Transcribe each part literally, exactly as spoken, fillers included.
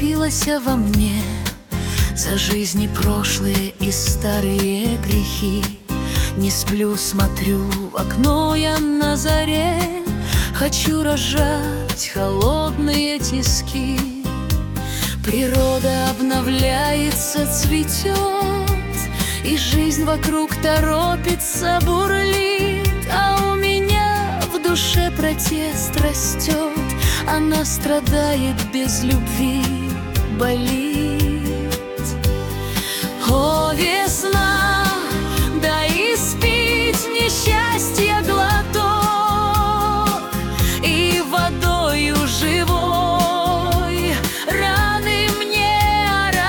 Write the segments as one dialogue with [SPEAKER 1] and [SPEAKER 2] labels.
[SPEAKER 1] скопилось во мне за жизни прошлые и старые грехи. Не сплю, смотрю в окно я на заре, хочу разжать холодные тиски. Природа обновляется, цветет, и жизнь вокруг торопится, бурлит. А у меня в душе протест растет, она страдает без любви, болит. О, весна, дай испить несчастье глоток, и водою живой раны мне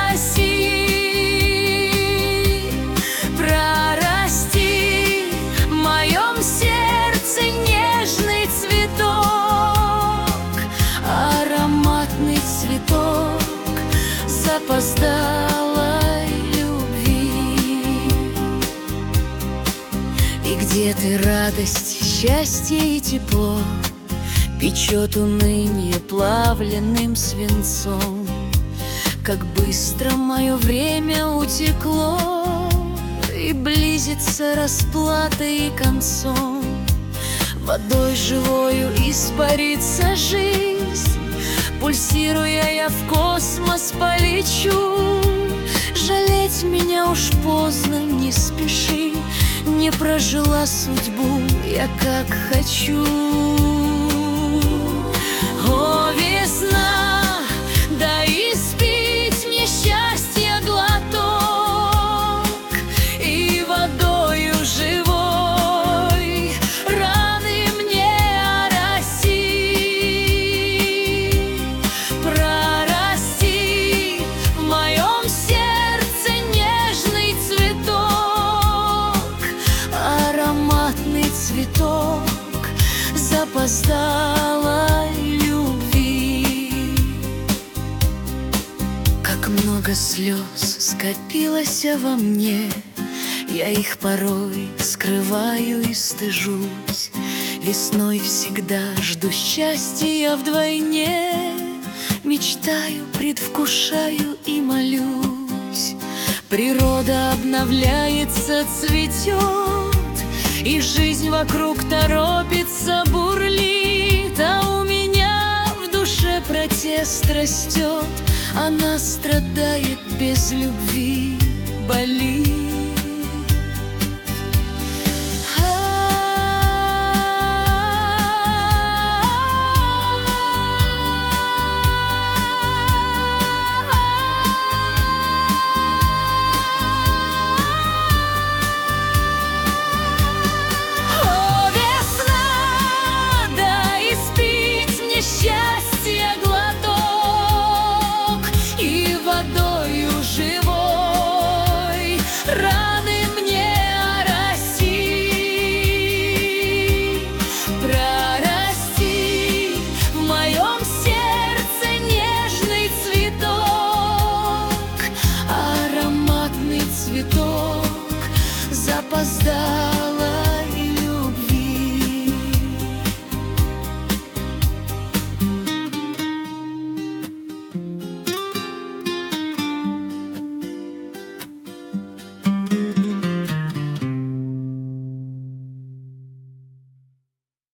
[SPEAKER 1] ороси. Прорасти в моем сердце нежный цветок, ароматный цветок запоздалой любви. И где ты, радость, счастье и тепло, печет уныние плавленным свинцом. Как быстро мое время утекло, и близится расплата и концом. Водой живою испарится жизнь, пульсируя я в космос полечу. Жалеть меня уж поздно, не спеши, не прожила судьбу я как хочу. О, весна, дай испить мне счастье глоток, и водою живой раны мне ороси. Прорасти в моем сердце нежный цветок, ароматный цветок запоздалой любви. Как много слез скопилось во мне, я их порой скрываю и стыжусь. Весной всегда жду счастья вдвойне, мечтаю, предвкушаю и молюсь. Природа обновляется, цветет, и жизнь вокруг торопится, бурлит. А у меня в душе протест растет, она страдает без любви, болит.